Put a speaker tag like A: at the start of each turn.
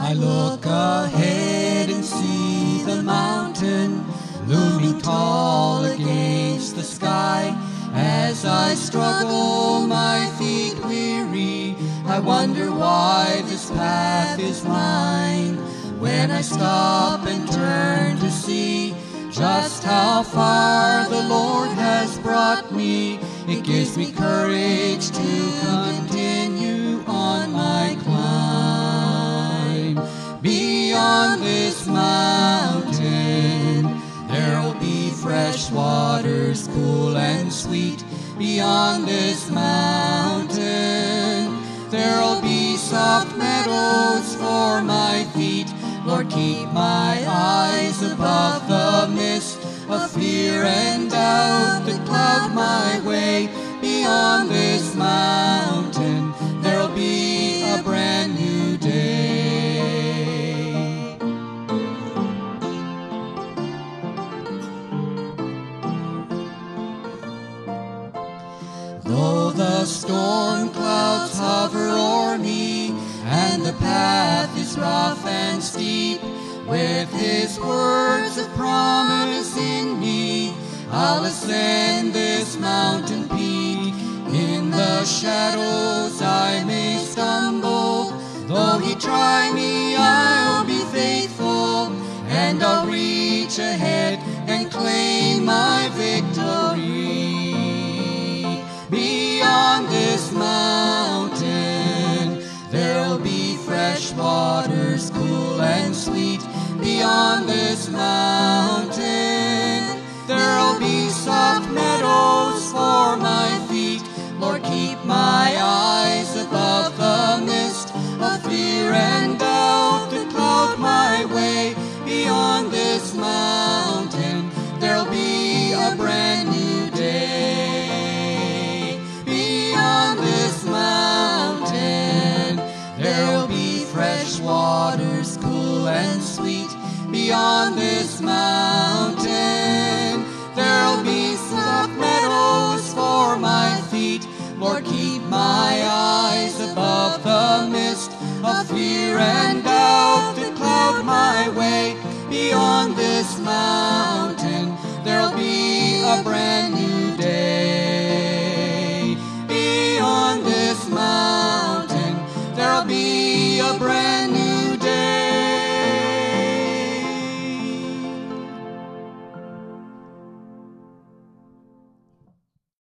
A: I look ahead and see the mountain looming tall against the sky. As I struggle, my feet weary, I wonder why this path is mine. When I stop and turn to see just how far the Lord has brought me, it gives me courage to continue on my climb. Beyond this mountain, there'll be fresh waters, cool and sweet. Beyond this mountain, there'll be soft meadows for my feet. Lord, keep my eyes above the mist of fear and doubt that cloud my way. Beyond this mountain, there'll be a brand new day. Though the storm clouds hover o'er me, and the path is rough and steep, with His words of promise in me, I'll ascend this mountain peak. In the shadows I may stumble, though He try me, I'll be faithful, and I'll reach ahead and claim my victory. Beyond this mountain, there'll be fresh waters, cool and sweet. Beyond this mountain, there'll be soft meadows for my feet. Lord, keep my eyes above the mist of fear and doubt that cloud my way. Beyond this mountain, there'll be a brand new day. Beyond this mountain, there'll be fresh waters, cool and sweet. Beyond this mountain, there'll be soft meadows for my feet. Lord, keep my eyes above the mist of fear and doubt that cloud my way. Beyond this mountain, there'll be a brand